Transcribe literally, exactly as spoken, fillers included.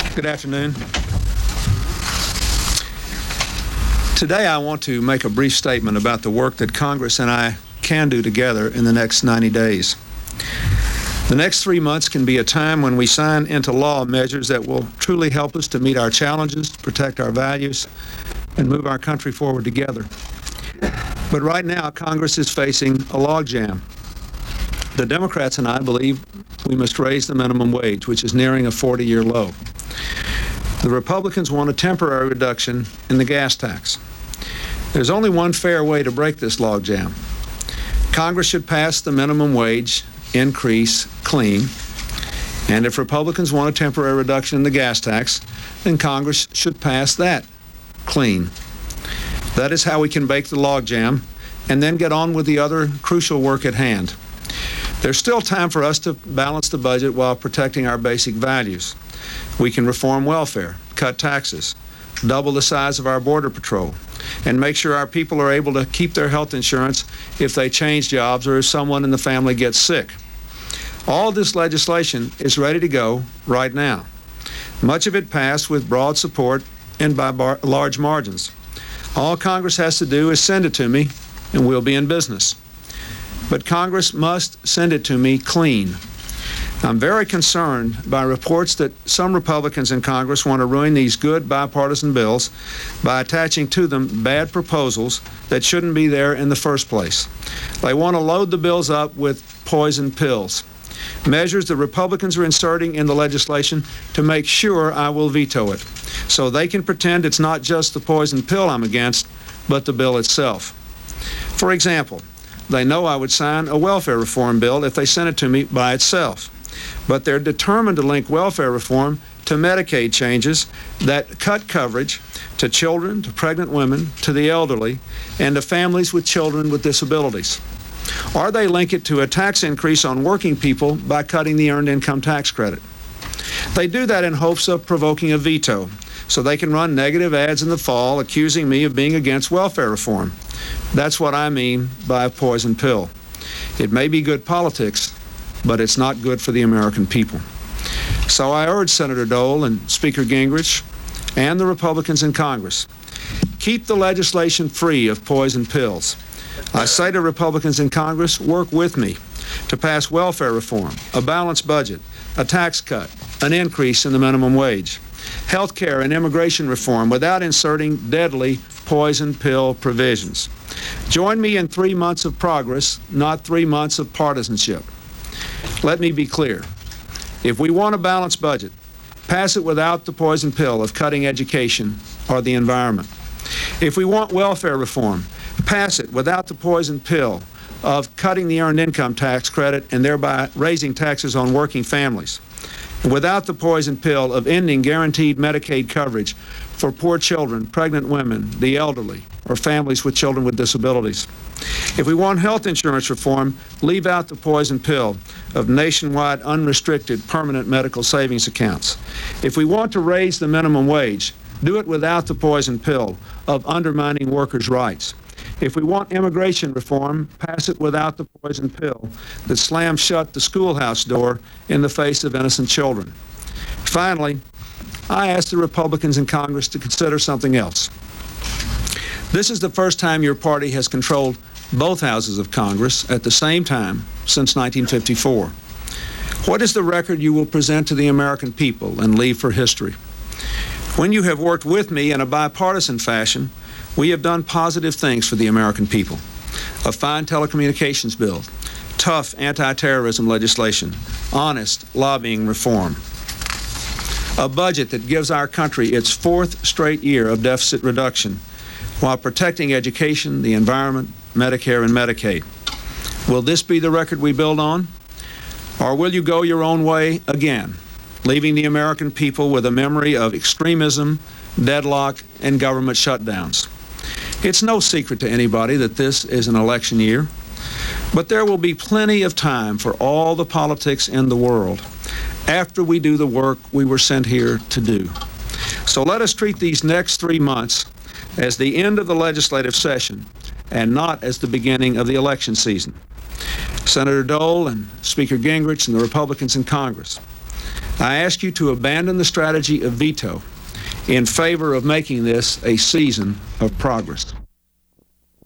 Good afternoon. Today I want to make a brief statement about the work that Congress and I can do together in the next ninety days. The next three months can be a time when we sign into law measures that will truly help us to meet our challenges, protect our values, and move our country forward together. But right now, Congress is facing a logjam. The Democrats and I believe we must raise the minimum wage, which is nearing a forty-year low. The Republicans want a temporary reduction in the gas tax. There's only one fair way to break this logjam. Congress should pass the minimum wage increase clean, and if Republicans want a temporary reduction in the gas tax, then Congress should pass that clean. That is how we can break the logjam and then get on with the other crucial work at hand. There's still time for us to balance the budget while protecting our basic values. We can reform welfare, cut taxes, double the size of our Border Patrol, and make sure our people are able to keep their health insurance if they change jobs or if someone in the family gets sick. All this legislation is ready to go right now. Much of it passed with broad support and by bar large margins. All Congress has to do is send it to me, and we'll be in business. But Congress must send it to me clean. I'm very concerned by reports that some Republicans in Congress want to ruin these good bipartisan bills by attaching to them bad proposals that shouldn't be there in the first place. They want to load the bills up with poison pills, measures the Republicans are inserting in the legislation to make sure I will veto it, so they can pretend it's not just the poison pill I'm against, but the bill itself. For example, they know I would sign a welfare reform bill if they sent it to me by itself. But they're determined to link welfare reform to Medicaid changes that cut coverage to children, to pregnant women, to the elderly, and to families with children with disabilities. Or they link it to a tax increase on working people by cutting the Earned Income Tax Credit. They do that in hopes of provoking a veto, so they can run negative ads in the fall accusing me of being against welfare reform. That's what I mean by a poison pill. It may be good politics, but it's not good for the American people. So I urge Senator Dole and Speaker Gingrich and the Republicans in Congress, keep the legislation free of poison pills. I say to Republicans in Congress, work with me to pass welfare reform, a balanced budget, a tax cut, an increase in the minimum wage, health care and immigration reform without inserting deadly poison pill provisions. Join me in three months of progress, not three months of partisanship. Let me be clear. If we want a balanced budget, pass it without the poison pill of cutting education or the environment. If we want welfare reform, pass it without the poison pill of cutting the Earned Income Tax Credit and thereby raising taxes on working families, and without the poison pill of ending guaranteed Medicaid coverage for poor children, pregnant women, the elderly, or families with children with disabilities. If we want health insurance reform, leave out the poison pill of nationwide unrestricted permanent medical savings accounts. If we want to raise the minimum wage, do it without the poison pill of undermining workers' rights. If we want immigration reform, pass it without the poison pill that slams shut the schoolhouse door in the face of innocent children. Finally, I ask the Republicans in Congress to consider something else. This is the first time your party has controlled both houses of Congress at the same time since nineteen fifty-four. What is the record you will present to the American people and leave for history? When you have worked with me in a bipartisan fashion, we have done positive things for the American people. A fine telecommunications bill, tough anti-terrorism legislation, honest lobbying reform, a budget that gives our country its fourth straight year of deficit reduction while protecting education, the environment, Medicare, and Medicaid. Will this be the record we build on? Or will you go your own way again, leaving the American people with a memory of extremism, deadlock, and government shutdowns? It's no secret to anybody that this is an election year, but there will be plenty of time for all the politics in the world after we do the work we were sent here to do. So let us treat these next three months as the end of the legislative session and not as the beginning of the election season. Senator Dole and Speaker Gingrich and the Republicans in Congress, I ask you to abandon the strategy of veto in favor of making this a season of progress.